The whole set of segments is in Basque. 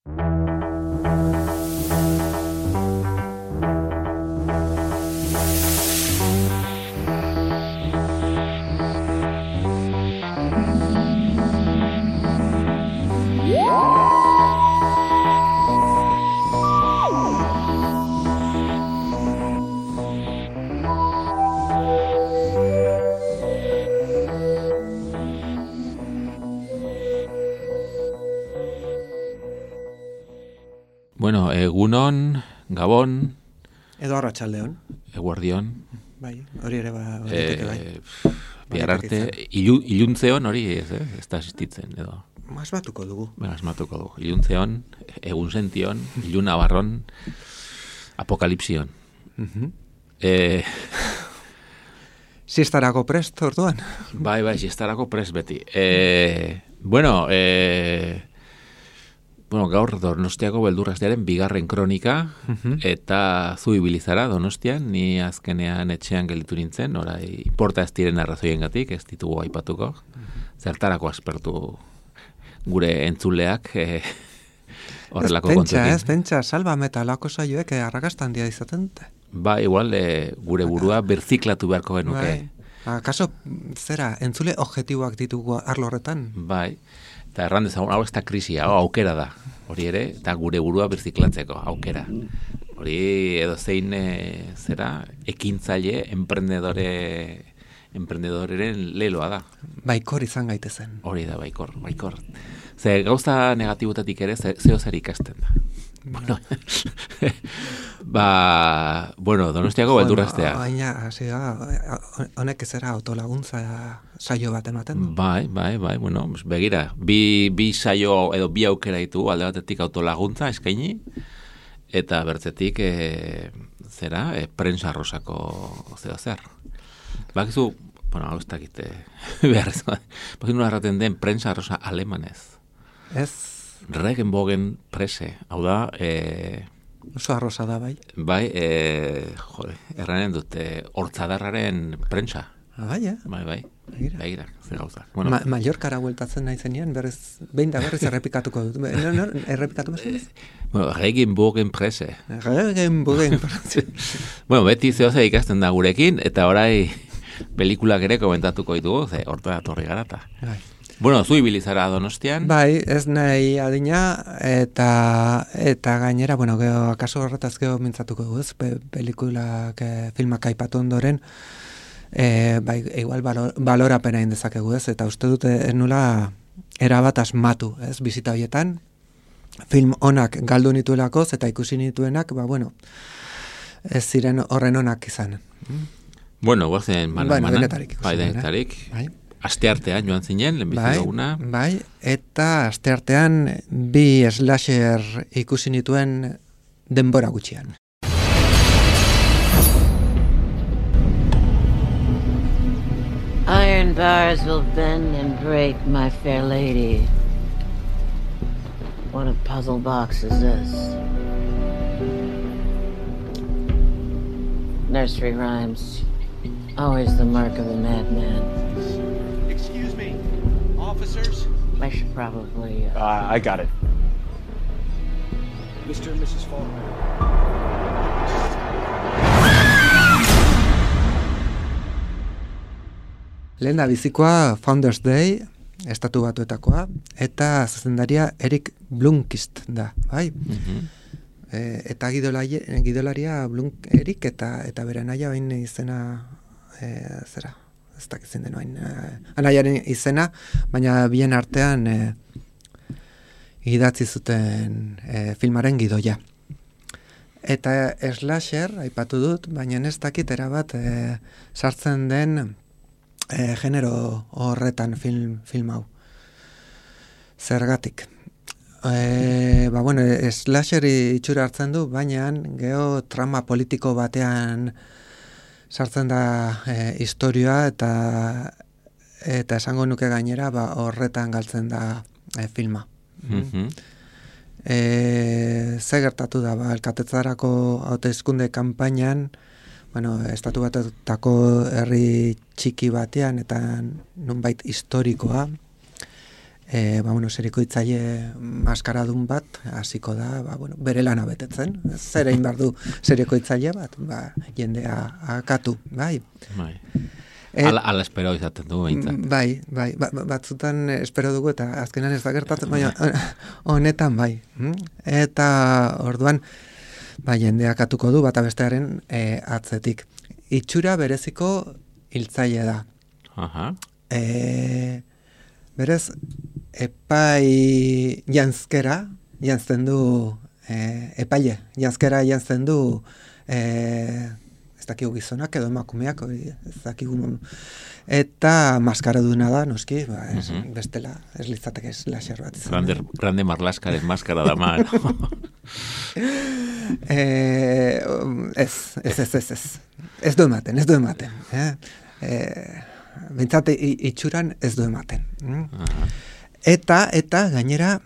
Bueno, egunon, gabon, edo arratsaldeon. eguardion, Bai, hori ere baditeke bai. Bihar arte, iluntzeon hori ez da existitzen, edo. Asmatuko dugu. Asmatuko dugu. Iluntzeon, egun sention, ilun abarron, apokalipsion. Siestarako prest, orduan? Bai, siestarako prest beti. Bueno, gaur Donostiako beldurraztearen bigarren kronika, eta zu ibilizara Donostian, ni azkenean etxean gelditu nintzen, orai, porta ez diren arrazoiengatik, ez ditugu aipatuko, zertarako aspertu gure entzuleak horrelako kontuekin. Ez pentsa, salbame eta lako saioek arrakastan dia izaten dute. Ba, igual, gure burua berziklatu beharko genuke. Bai. Kaso, zera, entzule objektiboak ditugu arlo horretan? Bai. Eta erran dezagun, hau ez da krisia, aukera da. Hori ere, eta gure burua birziklatzeko, aukera. Hori edo zein, ekintzaile, emprendedoreren leloa da. Baikor izan gaitezen. Hori da, baikor. Ze gauza negatibotatik ere, zeo zer ikasten da. Bueno, Donostiako beldurraztea. Baina, honek ezera autolaguntza saio bat ematen. Bai, bueno, begira, bi saio edo bi aukera ditu, alde batetik autolaguntza eskaini, eta bertzetik, prensa rosako zeo zer. Bakizu, bueno, hau ez dakite, beharrez, bakizu nula erraten den prensa rosa alemanez. Ez? Regenbogen prese, hau da... Oso arrosa da, bai? Bai, erranen dute, hortzadarraren prentsa. Bai, Bai, begira, zer gauza. Mallorkara bueltatzen nahi zenean, behin da berriz errepikatuko dut. Errepikatu bezala? Regenbogen prese. Regenbogen prese. Bueno, beti zehose ikasten da gurekin, eta orai pelikulak ere komentatuko ditugu, horta torri garata. Bai. Bueno, zu ibilizara Donostian. Bai, ez nahi adina, eta gainera, bueno, akaso horretaz geho mintzatuko duz, pelikulak, filmak aipatu ondoren, bai, igual balorapena indezakegu ez, eta uste dute nula erabat asmatu, ez, bizita horietan, film onak galdu nituelakoz, eta ikusi nituenak, bueno, ez ziren horren onak izan. Bueno, guazen, denetarik ikusi. Bai, denetarik. Bai. Asteartean joan zinen, lehenbizi duguna. Bai, eta asteartean bi slasher ikusi nituen denbora gutxian. Iron bars will bend and break, my fair lady. What a puzzle box is this? Nursery rhymes, always the mark of a madman. Officers? I should probably... I got it. Mr. and Mrs. Faulkner. Lehen da bizikoa Founders Day, estatu batuetakoa, eta zuzendaria Erik Blomkist da, bai? Eta gidolaria Erik eta bere naia bain izena, zera? Ez dakitzen denoain, anaiaren izena, baina bien artean idatzi zuten filmaren gidoia. Eta slasher, aipatu dut, baina ez dakit erabat sartzen den genero horretan film hau. Zergatik. Bueno, slasher itxura hartzen du, baina geho trama politiko batean sartzen da historioa eta esango nuke gainera horretan galtzen da filma. Ze gertatu da, alkatetzarako hauteskunde kanpainan, bueno, estatu batetako herri txiki batean eta nonbait historikoa, serikoitzaile maskaradun bat hasiko da, bere lana betetzen. Zer egin behar du serikoitzaile bat, jendea akatu, bai. Ala espero izaten du, behintzat. Bai, batzutan espero dugu eta azkenan ez da gertatzen, baina honetan bai. Eta orduan, jendea akatuko du bata bestearen atzetik. Itxura bereziko hiltzaile da. Berez, epai janzten du, epaile, janzten du, ez dakigu gizonak edo emakumeak, ez dakigu, eta maskaraduna da, noski, bestela, ez litzateke slasher bat. Grande Marlaskaren maskara da ma, no? Ez du ematen. Bintzat itxuran ez du ematen. Eta gainera,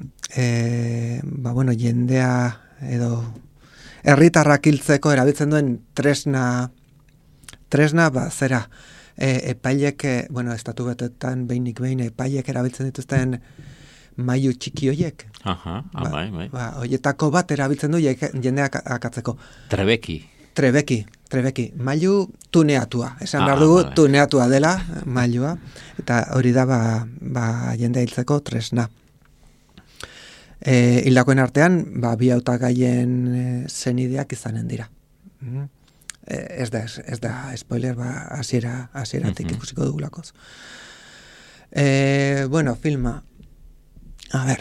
jendea edo herritarrak hiltzeko erabiltzen duen tresna zera, epailek, estatu betetan behinik behin epailek erabiltzen dituzten mailu txiki hoiek. Bai. Hoietako bat erabiltzen du jendeak akatzeko. Trebeki, mailu tuneatua. Esan behar dugu, tuneatua dela mailua, eta hori da jendea hiltzeko tresna. Hildakoen artean, bi hautagaien zenideak izanen dira. Ez da spoiler, hasieratik ikusiko dugulakoz. Filma. A ber,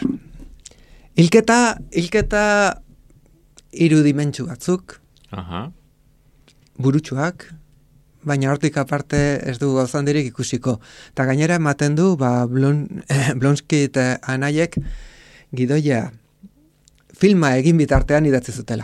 hilketa irudimentsu batzuk, burutsuak, baina hortik aparte ez du gauzandirik ikusiko. Eta gainera ematen du, Blonsky anaiek gidoia filma egin bitartean idatzi zutela.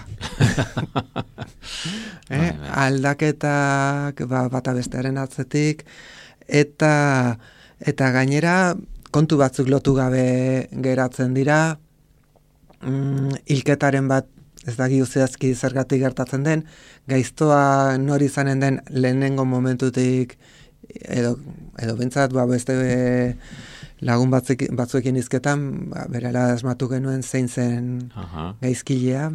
Aldaketak bata bestearen atzetik, eta gainera kontu batzuk lotu gabe geratzen dira, hilketaren bat ez da zehazki zergatik gertatzen den, gaiztoa nori izanen den lehenengo momentutik, edo bentsat, beste lagun batzuekin izketan, berela asmatu genuen zein zen gaizkilea,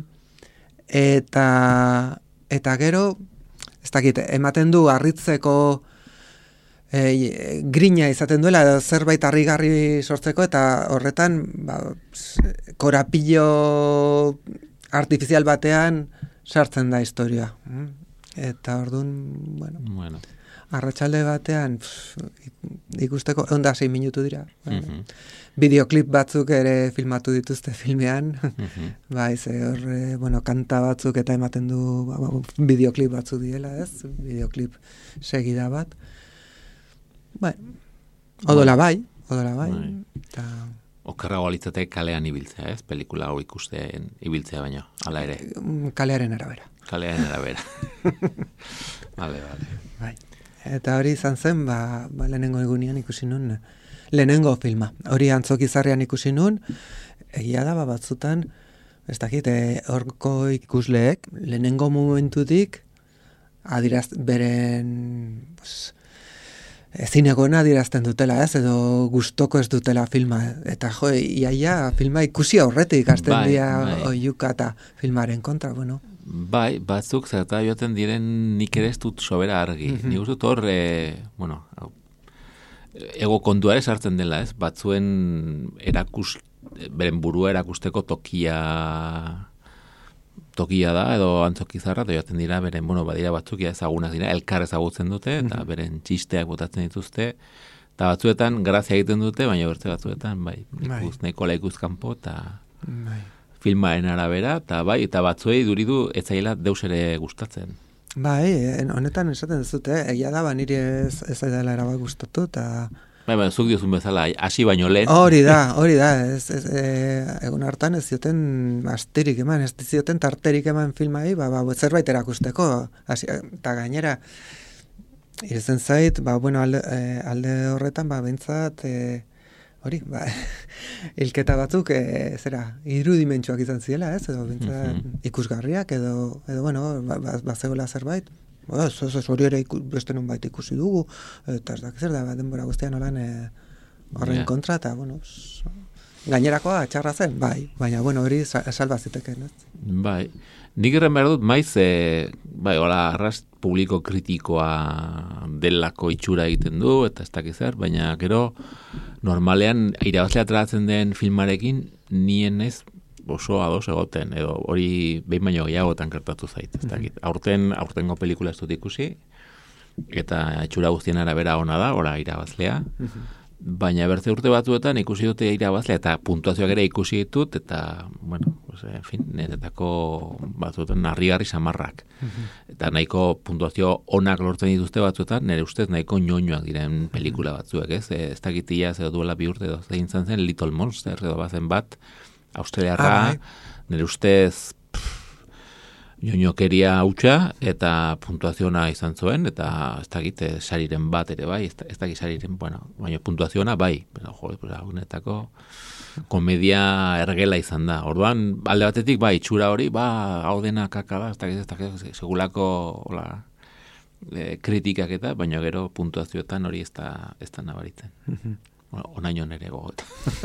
eta gero, ez dakit, ematen du harritzeko grina izaten duela, edo zerbait harrigarri sortzeko, eta horretan, korapillo artifizial batean sartzen da historia. Eta orduan, arratsalde batean ikusteko, 6 minutu dira. Bideoklip batzuk ere filmatu dituzte filmean, kanta batzuk eta ematen du bideoklip batzuk diela, ez? Bideoklip segida bat. Odola bai. Okerrago alitzatek kalean ibiltzea, ez? Pelikula hau ikusten ibiltzea baino, hala ere. Kalearen arabera. Vale. Bai. Eta hori izan zen, lehenengo egunean ikusi nun, lehenengo filma. Hori Antzokizarrean ikusi nun, egia da, batzutan, ez dakit, horko ikusleek, lehenengo momentutik, beren ezinegona adirazten dutela, ez, edo gustoko ez dutela filma, eta iaia filma ikusi aurretik hasten dira oiuka eta filmaren kontra, Bai, batzuk zerta joaten diren nik ere ez dut sobera argi. Nik uste dut hor, ego kontuare sartzen dela, ez, batzuen beren burua erakusteko tokia da, edo Antzokizarra, eta joaten dira, beren, badira batzuk, ezagunak dira, elkar ezagutzen dute, eta beren txisteak botatzen dituzte, eta batzuetan grazia egiten dute, baina bertze batzuetan, nahiko laikuzkanpo, eta filmaren arabera, eta batzuei duridu ez zaila deus ere gustatzen. Honetan esaten duzute, egia da, niri ez zaidala erabat gustatu, eta zuk diozun bezala, hasi baino lehen. Hori da, egun hartan ez zioten astirik eman, ez zioten tarterik eman filmai, zerbait erakusteko, eta gainera, irezen zait, alde horretan, bentsat, hori, hilketa batzuk, irudimentsuak izan ziela, ez, edo bentsat ikusgarriak, edo bazegoela zerbait, hori ere beste nonbait ikusi dugu, eta ez da, denbora guztian olan horren kontra, eta, bueno, gainerakoa txarra zen, bai, baina, bueno, hori salba ziteken, ez? Bai, nik erren behar dut, maiz, bai, hola, arrast publiko kritikoa delako itxura egiten du, eta ez dakiz zer, baina gero, normalean, irabazlea ateratzen den filmarekin, nien ez oso ados egoten, edo hori behin baino gehiagotan gertatu zait, ez dakit. Aurtengo pelikula ez dut ikusi, eta itxura guztien arabera ona da, ora irabazlea, baina bertze urte batzuetan ikusi dute irabazlea, eta puntuazioak ere ikusi ditut, eta, bueno, en fin, niretako batzuetan harrigarri samarrak. Eta nahiko puntuazio onak lortzen dituzte batzuetan, nire ustez nahiko ñoñoak diren pelikula batzuek, ez? Ez dakitia edo duela 2 urte edo zein zen Little Monster edo bazen bat, australiarra, nire ustez ñoñokeria hautsa eta puntuaziona izan zuen, eta ez dakit sariren bat ere bai, ez dakit sariren, bueno, baina puntuaziona bai, pero honetako komedia ergela izan da. Orduan, alde batetik, bai, itxura hori, hau dena kaka da, ez dakit, segulako hola, kritikak eta, baina gero puntuazioetan hori ez da nabaritzen. Onaino nere gogot.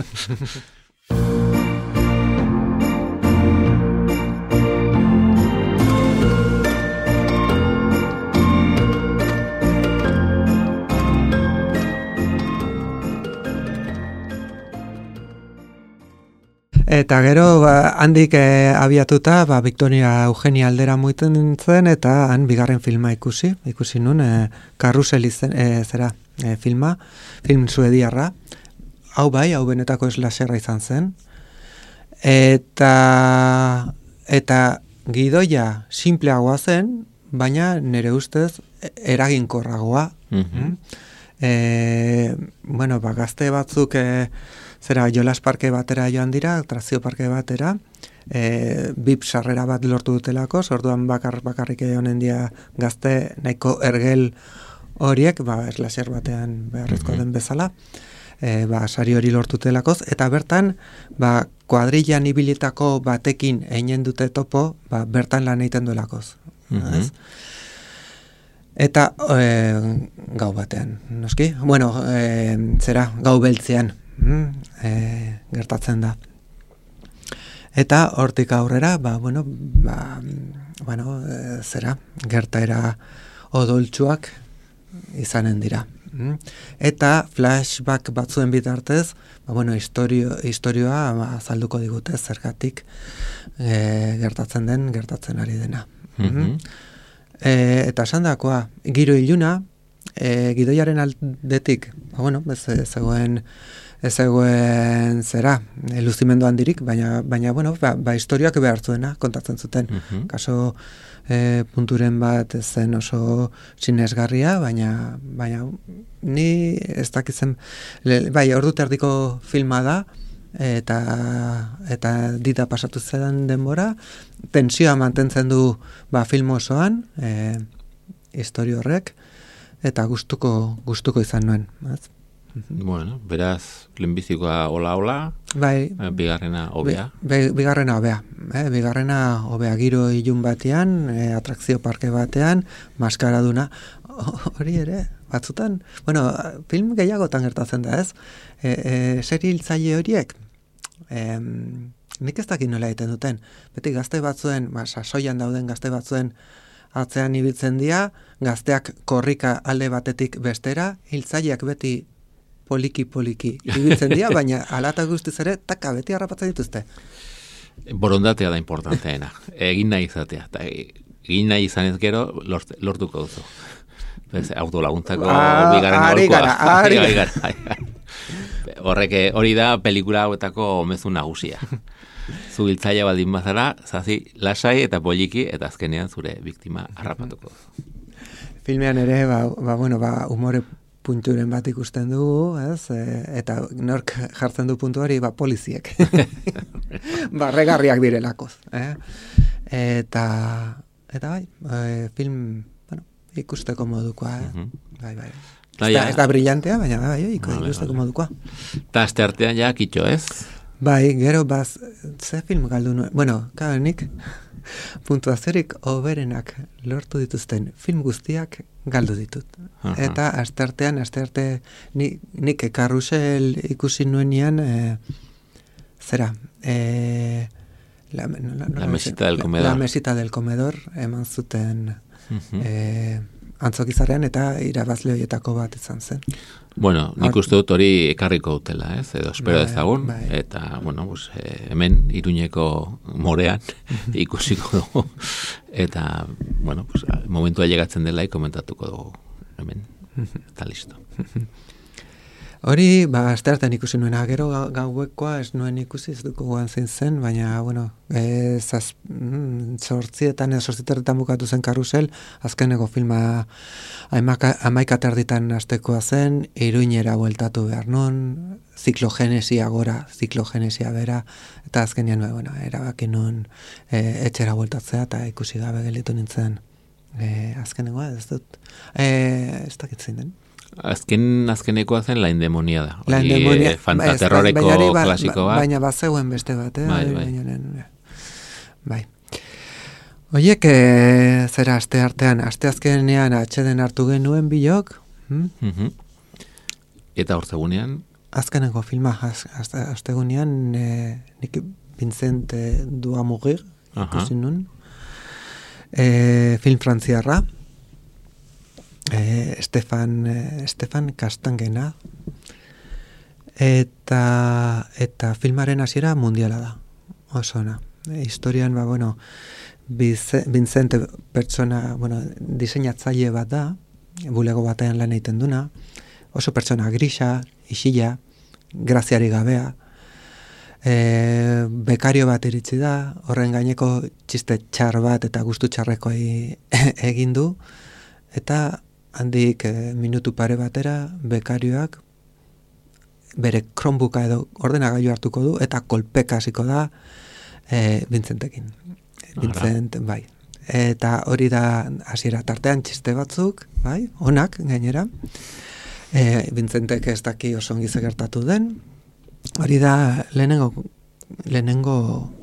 Eta gero, handik abiatuta, Victoria Eugenia aldera muiten zen, eta han bigarren filma ikusi nun, Karrusel filma, film suediarra, hau bai, hau benetako slasherra izan zen, eta gidoia simpleagoa zen, baina nire ustez eraginkorragoa. Bueno, gazte batzuk jolas parke batera joan dira, atrakzio parke batera, bip sarrera bat lortu dutelako, orduan bakarrik honen dia gazte nahiko ergel horiek, slasher batean beharrezko den bezala, sari hori lortu dutelakoz, eta bertan, kuadrillan ibilitako batekin einen dute topo, bertan lan egiten duelakoz. Eta gau batean, noski? Bueno, gau beltzean, gertatzen da. Eta hortik aurrera, gertaera odoltsuak izanen dira. Eta flashback batzuen bitartez, historioa azalduko digute zergatik gertatzen ari dena. Eta esandakoa, giro iluna, gidoiaren aldetik, ez zegoen luzimendu handirik, baina historioak behar zuena kontatzen zuten. Kaso punturen bat zen oso sinesgarria, baina ni ez dakitzen, ordu terdiko filma da, eta dita pasatu zedan denbora, tensioa mantentzen du film osoan, historio horrek, eta gustuko izan nuen. Bueno, beraz, lehenbizikoa hola, bigarrena hobea. Bigarrena hobea, giro ilun batean, atrakzio parke batean, maskaraduna, hori ere, batzutan, film gehiagotan gertatzen da, ez? Seri hiltzaile horiek, nik ez dakit nola egiten duten, beti gazte batzuen, sasoian dauden gazte batzuen atzean ibiltzen dira, gazteak korrika alde batetik bestera, hiltzaileak beti poliki ibiltzen dira, baina alata guztiz ere, beti harrapatzen dituzte. Borondatea da importanteena, egin nahi izatea, eta egin nahi izanez gero lortuko duzu. Autolaguntzako bigarren gorkoa. Ari gara. Hori da pelikula hauetako mezu nagusia. Zu hiltzaile baldin bazara, zazi lasai eta poliki, eta azkenean zure biktima harrapatuko duzu. Filmean ere, umore punturen bat ikusten dugu, ez? Eta nork jartzen du puntu hori, poliziek. Barregarriak direlakoz. Eta bai, film, ikusteko modukoa. Bai. Ez da brillantea, baina bai, ikusteko modukoa. Eta aste artean ja kitxo, ez? Bai, gero ze film galdu nuen. Nik puntuaziorik hoberenak lortu dituzten film guztiak galdu ditut. Eta asteartean, nik Karrusel ikusi nuenean, zera, la mesita del comedor. La mesita del comedor eman zuten antzokizarrean eta irabazle horietako bat izan zen. Bueno, nik uste dut hori ekarriko dutela, edo espero dezagun, eta, bueno, pues, hemen, Iruñeko morean, ikusiko dugu, eta, bueno, pues, momentua llegatzen dela komentatuko dugu, hemen, eta listo. Hori, asteartean ikusi nuena, gero gauekoa ez nuen ikusi, ez duko goan zein zen, baina, bueno, sortzietan bukatu zen Karrusel, azkeneko filma 11 astekoa zen, Iruñera bueltatu behar nun, ziklogenesia bera, eta azkenean, bueno, erabaki nun etxera bueltatzea, eta ikusi gabe gelditu nintzen azkenekoa, ez dakitzen den. Azkenekoa zen La Indemoniada. Fantaterroreko klasiko bat. Baina bazeuen beste bat, bai. Oiek, zera asteazkenean atxeden hartu genuen bilok. Eta hor zegunean? Azkeneko filma, astegunean, nik Vincent Duhamugir, ikusi nun. Film frantziarra. Stefan Kastangena eta filmaren hasiera mundiala da. Oso ona. Historian, bueno, Vincent pertsona, bueno, diseinatzaile bat da, bulego batean lan egiten duna, oso pertsona grisa, isila, graziari gabea, bekario bat iritsi da, horren gaineko txiste txar bat eta gustu txarreko egin du, eta handik minutu pare batera bekarioak bere Chromebooka edo ordenagailu hartuko du eta kolpeka hasiko da Vincentekin. Vincent, bai. Eta hori da hasiera tartean txiste batzuk, bai, onak gainera. Vincentek ez daki oso ongi gertatu den. Hori da lehenengo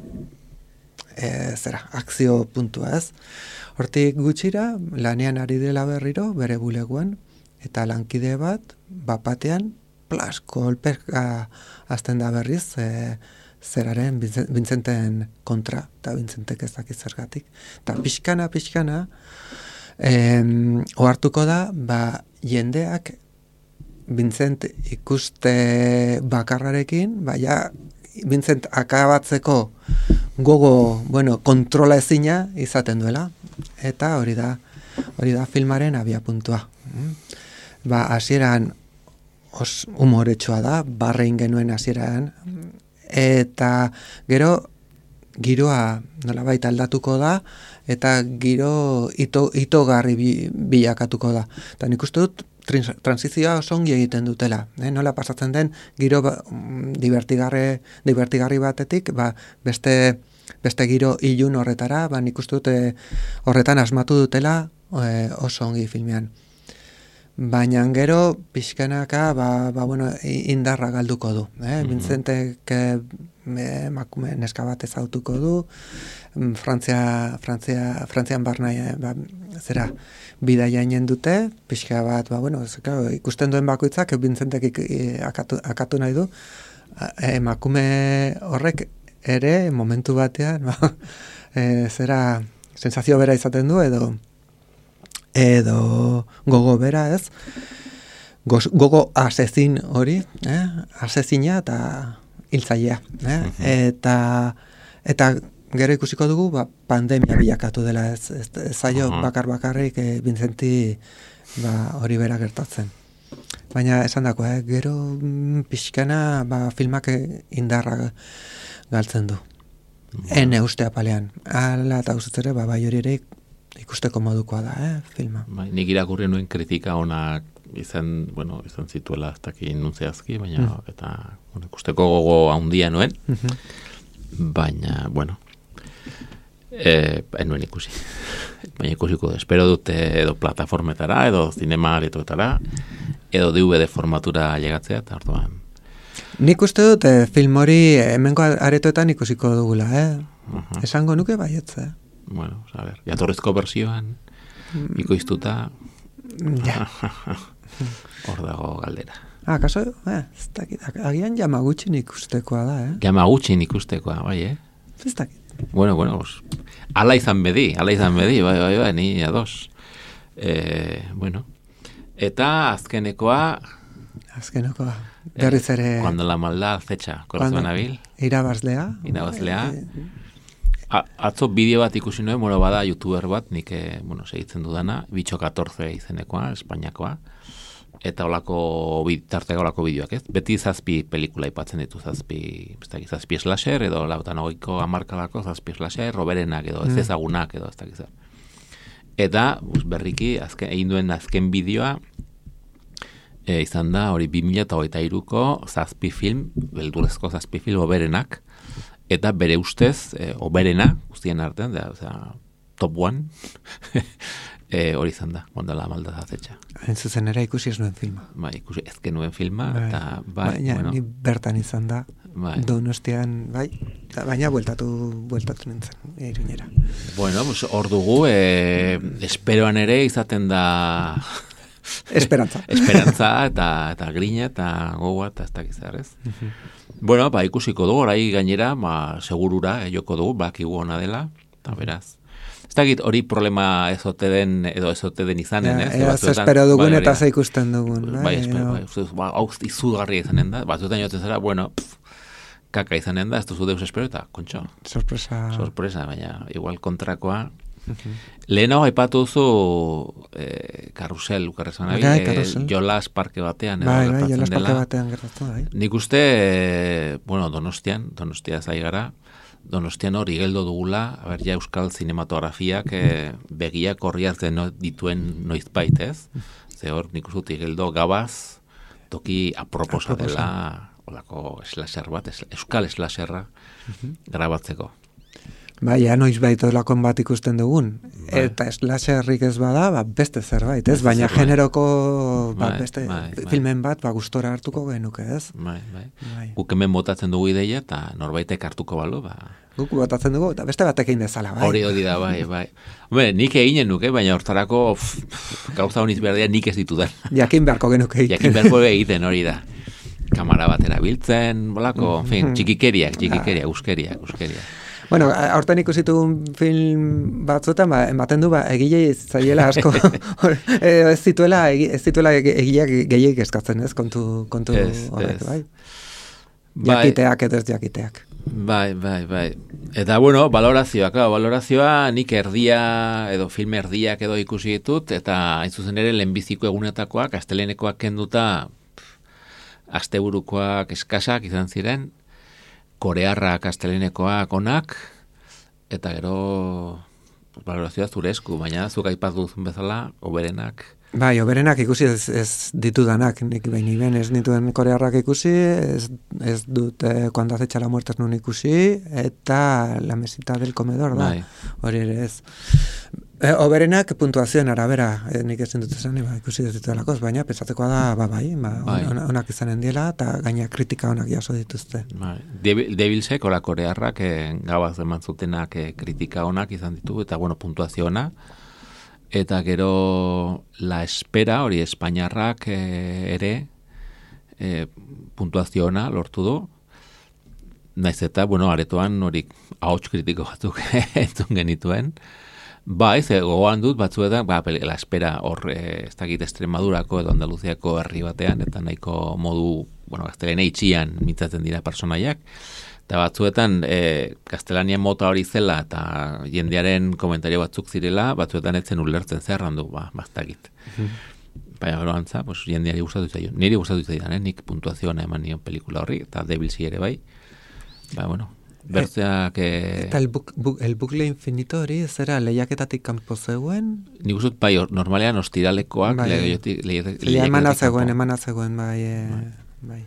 akzio puntua, ez? Hortik gutxira, lanean ari dela berriro, bere buleguan, eta lankide bat, bapatean, kolpeka azten da berriz, zeraren Vincenten kontra, eta Vincentek ez dakit zergatik. Eta pixkana, ohartuko da, jendeak Vincent ikuste bakarrarekin, ja, Vincent akabatzeko gogo, bueno, kontrola ezina izaten duela, eta hori da filmaren abiapuntua. Hasieran humoretsua da, barrein genuen hasieran, eta gero giroa nolabait aldatuko da, eta giro itogarri bilakatuko da. Eta nik uste dut transizioa oso ongi egiten dutela. Nola pasatzen den giro divertigarri batetik, beste giro ilun horretara, nik uste dut horretan asmatu dutela oso ongi filmean. Baina gero pixkanaka bueno, indarra galduko du. Vincentek emakume neska bat ezautuko du, Frantzian barna bidaia inen dute, pixka bat, bueno, ikusten duen bakoitzak, Vincentek akatu nahi du, emakume horrek ere, momentu batean, sensazio bera izaten du, edo gogo bera, ez? Gogo asezin hori, asezina eta hiltzailea. Eta gero ikusiko dugu, pandemia bilakatu dela, ez zaio bakarrik Vincenti hori bera gertatzen. Baina esan dako, gero pixkana filmak indarra galtzen du. Ene uste apalean. Ala eta ustetzere, bai hori ere ikusteko modukoa da, filma. Nik irakurri nuen kritika onak izan zituela ez dakin nuntzeazki, baina eta ikusteko gogo handia nuen, baina, bueno, nuen ikusi. Baina ikusiko, espero dute edo plataformetara, edo zinema aretoetara, edo DVD formatura llegatzea, eta orduan. Nik uste dut film hori hemengo aretoetan ikusiko dugula, esango nuke baietze. Bueno, a ver, jatorrizko bersioan, ikoiztuta, Ja. hor dago galdera. Kaso, ez dakit, agian Yamaguchi ikustekoa da, Yamaguchi ikustekoa, bai, Ez dakit. Bueno, pues, ala izan bedi, bai, ni ados. Bueno, eta azkenekoa, berriz ere... Cuando la maldad acecha, corazón nabil. Irabazlea. Atzo bideo bat ikusi nuen, bada youtuber bat, nik, segitzen dudana, Bitxo 14 izenekoa, Espainiakoa, eta tarteko olako bideoak, ez? Beti 7 pelikula ipatzen ditu, 7 slasher, edo 80ko hamarkadako 7 slasher, roberenak edo ez ezagunak edo ez dakiz. Eta, berriki, egin duen azken bideoa, izan da, hori 2023ko 7 film, beldurezko 7 film oberenak, eta bere ustez, oberena, guztien artean, top 1, hori izan da, Cuando la maldad acecha. Hain zuzen ere ikusi ez nuen filma. Ikusi ezken nuen filma, eta baina, ni bertan izan da, Donostian, baina bueltatu nintzen, Iruñera. Bueno, pues hor dugu, esperoan ere izaten da... Esperantza. Esperantza, eta grina, eta gogoa, eta ez dakizar, ez? Bueno, ikusiko dugu, orai gainera, segurura, joko dugu, bakigu ona dela, eta beraz. Ez dakit hori problema ezote den izanen, ez? Ez espero dugun eta ze ikusten dugun. Hau izugarria izanen da, batzuetan jotzen zara, bueno, kaka izanen da, ez duzu deus espero, eta kontxo. Sorpresa, baina igual kontrakoa. Lehenago aipatu duzu karusel, jolas parke batean gertatzen dela. Nik uste, Donostia zai gara, Donostian hori geldo dugula, ja euskal zinematografiak begiak horriaz dituen noizbait, ez? Ze hor nik uste geldo gabaz, toki aproposa dela, olako slasher bat, euskal slasherra grabatzeko. Baina, noizbait olakon bat ikusten dugun. Eta slasherrik ez bada, beste zerbait, ez? Baina generoko beste filmen bat gustora hartuko genuke, ez? Guk hemen botatzen dugu ideia eta norbaitek hartuko balu, Guk botatzen dugu, eta beste batekin dezala, bai. Hori da, bai. Hombre, nik eginen nuke, baina hortarako gauza honiz behar dira nik ez ditudan. Jakin beharko genuke egiten. Jakin beharko egiten, hori da. Kamara bat erabiltzen, bolako, txikikeriak, euskeriak. Bueno, aurten ikusitu film batzuetan, ematen du, egilei zaiela asko, ez zituela egileak gehiek eskatzen, ez, kontu horrek, bai? Jakiteak edo ez jakiteak. Bai. Eta, valorazioa nik film erdiak edo ikusi ditut, eta hain zuzen ere lehenbiziko egunetakoak, astelenekoak kenduta, asteburukoak eskasak izan ziren, korearrak astelenekoak onak, eta gero valorazioa zure esku, baina zuk aipatu duzun bezala, oberenak. Bai, oberenak ikusi ez ditudanak, nik behin ez dituen korearrak ikusi, ez dut Cuando acecha la muerte nun ikusi, eta La mesita del comedor da, hori ere ez. Oberenak puntuazioen arabera, nik ezin dut esan, ikusi ez ditudalakoz, baina pensatzekoa da, onak izanen diela, eta gaina kritika onak jaso dituzte. Devilsek, ora korearrak, gabaz eman zutenak kritika onak izan ditu, eta puntuazio ona, eta gero La espera, hori espainiarrak ere, puntuazio ona lortu du, naiz eta, aretoan hori ahots kritiko batzuk entzun genituen, bai, gogoan dut batzuetan, La espera hor, ez dakit Extremadurako edo Andaluziako herri batean, eta nahiko modu, gaztelania itxian mintzatzen dira personaiak, eta batzuetan gaztelania mota hori zela, eta jendearen komentario batzuk zirela, batzuetan etzen ulertzen zerran du, baztakit. Baina gero antza, jendeari gustatu zaion. Niri gustatu zaidan, nik puntuazioa eman nion pelikula horri, eta Devilsi ere bai. Bertzeak... Eta el bucle infinito hori, zera lehiaketatik kanpo zegoen? Nik usut, normalean ostiralekoak emana zegoen, bai.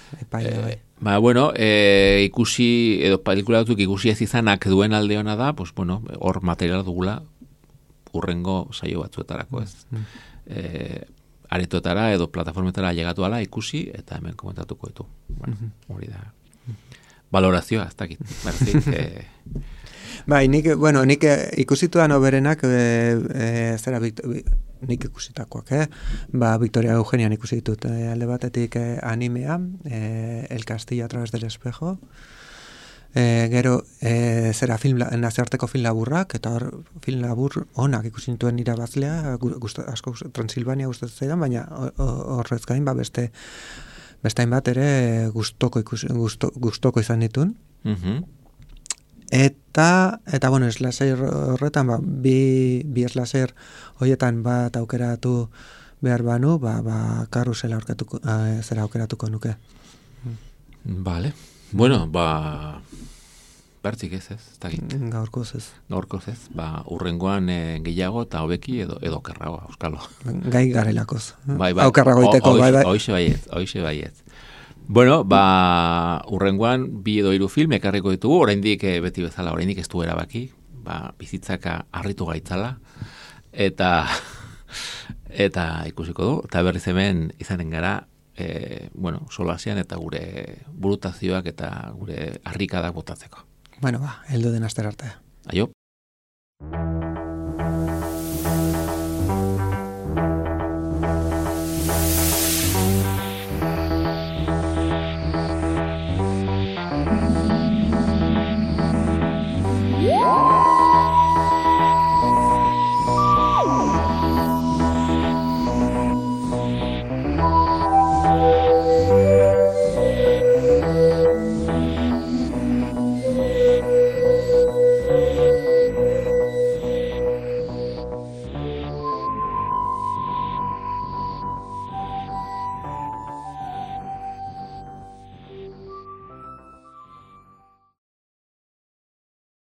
Ikusi, edo pelikula batzuk ikusi ez izanak duen alde hona da, hor material dugula urrengo saio batzuetarako, ez. Aretoetara edo plataformetara llegatu ala ikusi, eta hemen komentatuko ditu. Hori da. Valorazioa, ez dakit. Bai, nik ikusitudan oberenak, zera, nik ikusitakoak, Ba, Victoria Eugenian ikusi ditut, alde batetik animea, El Castillo a través del espejo, gero, zera, nazioarteko film laburrak, eta hor, film labur onak ikusi nituen irabazlea, asko Transilvania gustatzen zaidan, baina horrez gain, ba, beste hainbat ere gustoko izan ditun. Eta bueno, slaser horretan, ba, bi slaser horietan bat aukeratu behar banu, ba karrusela zera aukeratuko nuke. Vale. Bueno, ba bertzik ez, Gaurkoz ez. Ba, urrengoan gehiago eta hobeki edo kerrago, euskalo. Gai garelakoz. Bai. Aukerrago iteko, bai. Hoixe baiet. Bueno, ba, urrengoan 2 edo 3 film ekarriko ditugu, oraindik beti bezala, oraindik ez du erabaki, ba, bizitzaka harritu gaitzala, eta ikusiko du, eta berriz hemen izanen gara, bueno, solasian eta gure burutazioak eta gure harrikadak botatzeko. Bueno, ba, heldu den aster arte. Aio.